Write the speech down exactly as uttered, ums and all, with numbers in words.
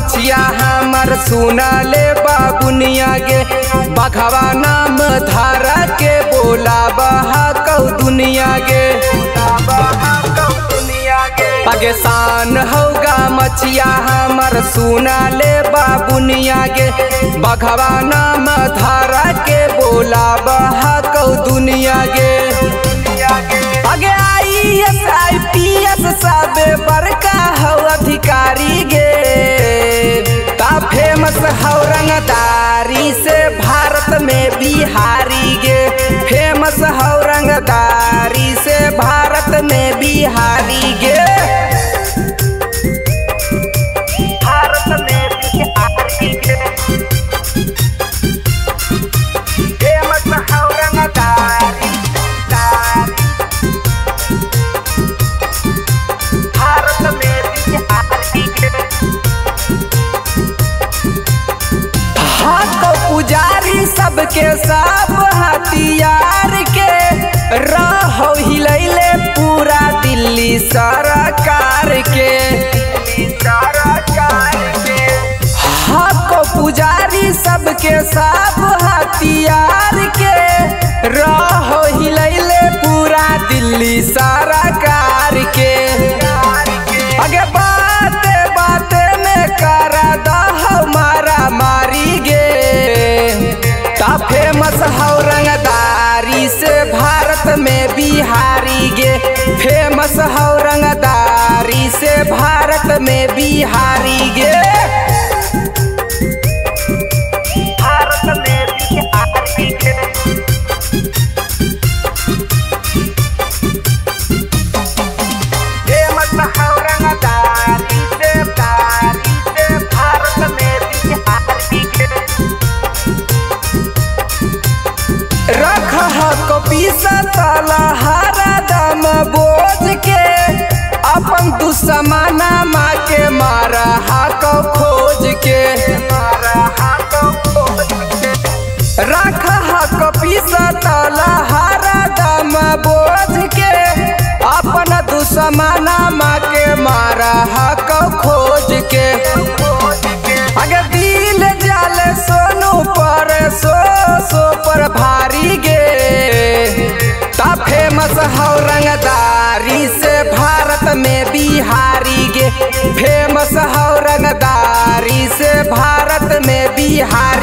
मछिया हमर सुना ले बाबुनिया गे बघवा नाम धारा के बोला बहा कौ दुनिया गे पाकिस्तान होगा मछिया हमर सुना ले बाबुनिया गे बघवा नाम धारा के बोला बहा कौ दुनिया गे आगे I S I P S सब बड़का हो अधिकारी गे ता फेमस हो रंगदारी से भारत में बिहारी गे फेमस हो रंगदारी से भारत में बिहारी गे भारत में बिहारी गे फेमस हो रंगदारी पुजारी सबके सब हथियार के रहो हिलैले पूरा दिल्ली सरकार के हको पुजारी सबके सब हथियार के रहो हिलैले पूरा दिल्ली सरकार के आगे बाते बाते में करा दहो मारा मारी गे ता फेमस हो रंगदारी से भारत में बिहारी गे फेमस हो रंगदारी से भारत में बिहारी गे भारत में बिहारी गे फेमस हो रंगदारी से दारी से भारत में बिहारी गे रख कपी सतला हरा दम बोझ के अपन दुश्मना माँ के मारा हाको खोज के रख कपी सतला हरा दम बोझ के अपन दुश्मना माँ के मारा हाको खोज के अगर दिल जल सोनू पर सो सो पर भारी गे ता फेमस हो रंगदारी से भारत में बिहारी गे फेमस हो रंगदारी से भारत में बिहारी।